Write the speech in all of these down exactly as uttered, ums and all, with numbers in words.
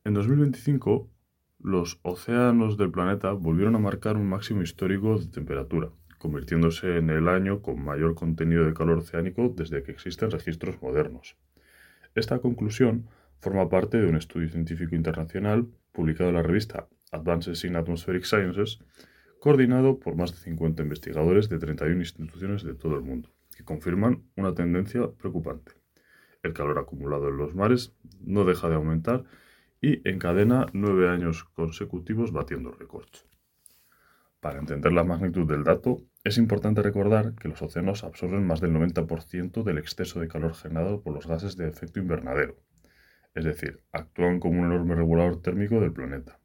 En dos mil veinticinco, los océanos del planeta volvieron a marcar un máximo histórico de temperatura, convirtiéndose en el año con mayor contenido de calor oceánico desde que existen registros modernos. Esta conclusión forma parte de un estudio científico internacional publicado en la revista Advances in Atmospheric Sciences, coordinado por más de cincuenta investigadores de treinta y una instituciones de todo el mundo, que confirman una tendencia preocupante. El calor acumulado en los mares no deja de aumentar y encadena nueve años consecutivos batiendo récords. Para entender la magnitud del dato, es importante recordar que los océanos absorben más del noventa por ciento del exceso de calor generado por los gases de efecto invernadero, es decir, actúan como un enorme regulador térmico del planeta.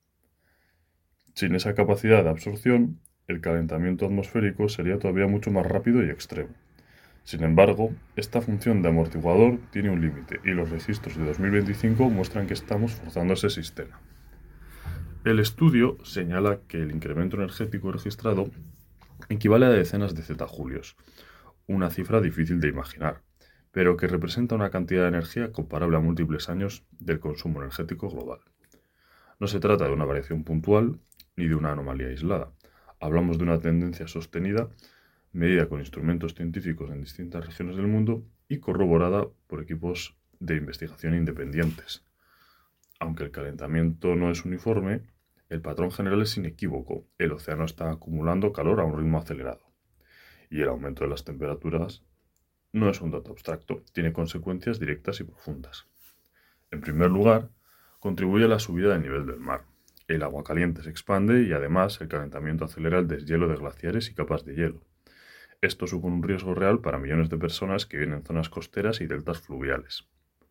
Sin esa capacidad de absorción, el calentamiento atmosférico sería todavía mucho más rápido y extremo. Sin embargo, esta función de amortiguador tiene un límite y los registros de dos mil veinticinco muestran que estamos forzando ese sistema. El estudio señala que el incremento energético registrado equivale a decenas de zetajulios, una cifra difícil de imaginar, pero que representa una cantidad de energía comparable a múltiples años del consumo energético global. No se trata de una variación puntual ni de una anomalía aislada. Hablamos de una tendencia sostenida, medida con instrumentos científicos en distintas regiones del mundo y corroborada por equipos de investigación independientes. Aunque el calentamiento no es uniforme, el patrón general es inequívoco. El océano está acumulando calor a un ritmo acelerado. Y el aumento de las temperaturas no es un dato abstracto, tiene consecuencias directas y profundas. En primer lugar, contribuye a la subida del nivel del mar. El agua caliente se expande y además el calentamiento acelera el deshielo de glaciares y capas de hielo. Esto supone un riesgo real para millones de personas que viven en zonas costeras y deltas fluviales.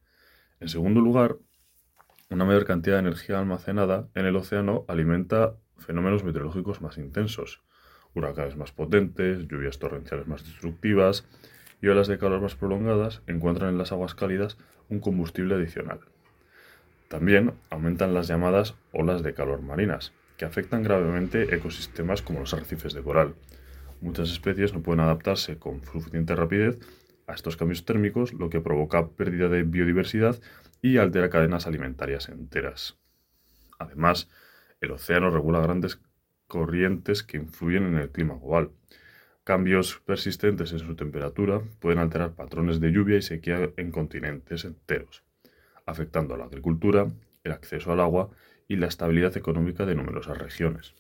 En segundo lugar, una mayor cantidad de energía almacenada en el océano alimenta fenómenos meteorológicos más intensos, huracanes más potentes, lluvias torrenciales más destructivas y olas de calor más prolongadas encuentran en las aguas cálidas un combustible adicional. También aumentan las llamadas olas de calor marinas, que afectan gravemente ecosistemas como los arrecifes de coral. Muchas especies no pueden adaptarse con suficiente rapidez a estos cambios térmicos, lo que provoca pérdida de biodiversidad y altera cadenas alimentarias enteras. Además, el océano regula grandes corrientes que influyen en el clima global. Cambios persistentes en su temperatura pueden alterar patrones de lluvia y sequía en continentes enteros, afectando a la agricultura, el acceso al agua y la estabilidad económica de numerosas regiones.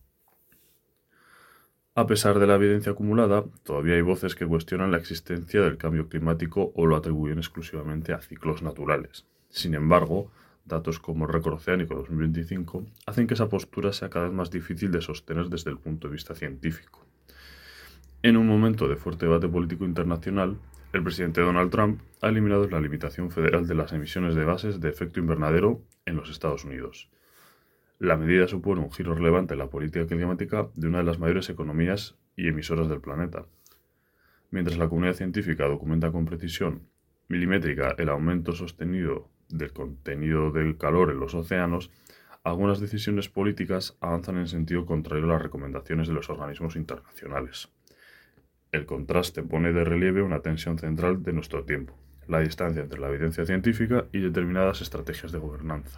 A pesar de la evidencia acumulada, todavía hay voces que cuestionan la existencia del cambio climático o lo atribuyen exclusivamente a ciclos naturales. Sin embargo, datos como el récord oceánico dos mil veinticinco hacen que esa postura sea cada vez más difícil de sostener desde el punto de vista científico. En un momento de fuerte debate político internacional, el presidente Donald Trump ha eliminado la limitación federal de las emisiones de gases de efecto invernadero en los Estados Unidos. La medida supone un giro relevante en la política climática de una de las mayores economías y emisoras del planeta. Mientras la comunidad científica documenta con precisión milimétrica el aumento sostenido del contenido del calor en los océanos, algunas decisiones políticas avanzan en sentido contrario a las recomendaciones de los organismos internacionales. El contraste pone de relieve una tensión central de nuestro tiempo, la distancia entre la evidencia científica y determinadas estrategias de gobernanza.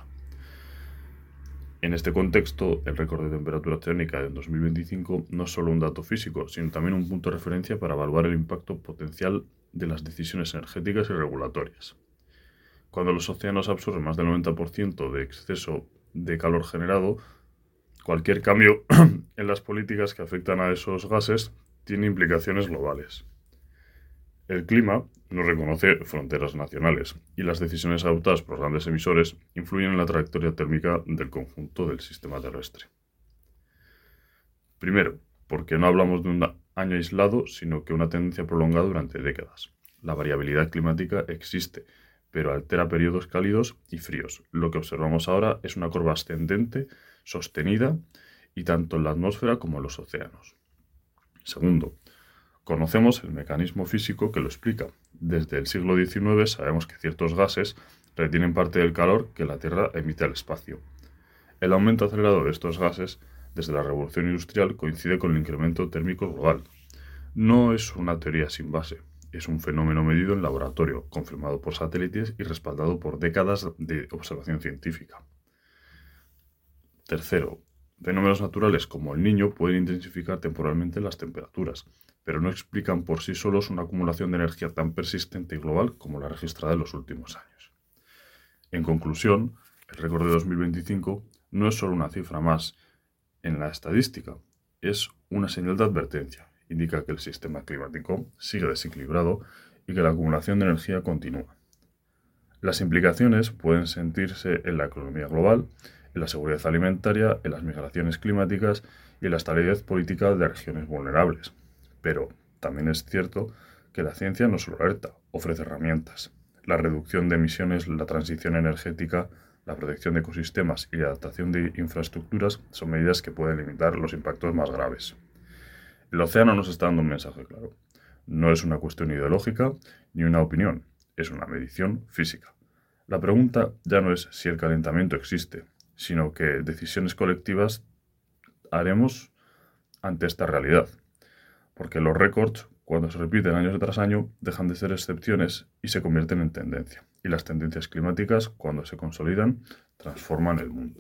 En este contexto, el récord de temperatura oceánica de dos mil veinticinco no es solo un dato físico, sino también un punto de referencia para evaluar el impacto potencial de las decisiones energéticas y regulatorias. Cuando los océanos absorben más del noventa por ciento de exceso de calor generado, cualquier cambio en las políticas que afectan a esos gases tiene implicaciones globales. El clima no reconoce fronteras nacionales y las decisiones adoptadas por grandes emisores influyen en la trayectoria térmica del conjunto del sistema terrestre. Primero, porque no hablamos de un año aislado, sino que una tendencia prolongada durante décadas. La variabilidad climática existe, pero altera periodos cálidos y fríos. Lo que observamos ahora es una curva ascendente, sostenida, y tanto en la atmósfera como en los océanos. Segundo, conocemos el mecanismo físico que lo explica. Desde el siglo diecinueve sabemos que ciertos gases retienen parte del calor que la Tierra emite al espacio. El aumento acelerado de estos gases desde la revolución industrial coincide con el incremento térmico global. No es una teoría sin base, es un fenómeno medido en laboratorio, confirmado por satélites y respaldado por décadas de observación científica. Tercero, fenómenos naturales como el Niño pueden intensificar temporalmente las temperaturas, pero no explican por sí solos una acumulación de energía tan persistente y global como la registrada en los últimos años. En conclusión, el récord de dos mil veinticinco no es solo una cifra más en la estadística, es una señal de advertencia. Indica que el sistema climático sigue desequilibrado y que la acumulación de energía continúa. Las implicaciones pueden sentirse en la economía global, en la seguridad alimentaria, en las migraciones climáticas y en la estabilidad política de regiones vulnerables. Pero también es cierto que la ciencia no solo alerta, ofrece herramientas. La reducción de emisiones, la transición energética, la protección de ecosistemas y la adaptación de infraestructuras son medidas que pueden limitar los impactos más graves. El océano nos está dando un mensaje claro. No es una cuestión ideológica ni una opinión, es una medición física. La pregunta ya no es si el calentamiento existe, sino qué decisiones colectivas haremos ante esta realidad. Porque los récords, cuando se repiten año tras año, dejan de ser excepciones y se convierten en tendencia. Y las tendencias climáticas, cuando se consolidan, transforman el mundo.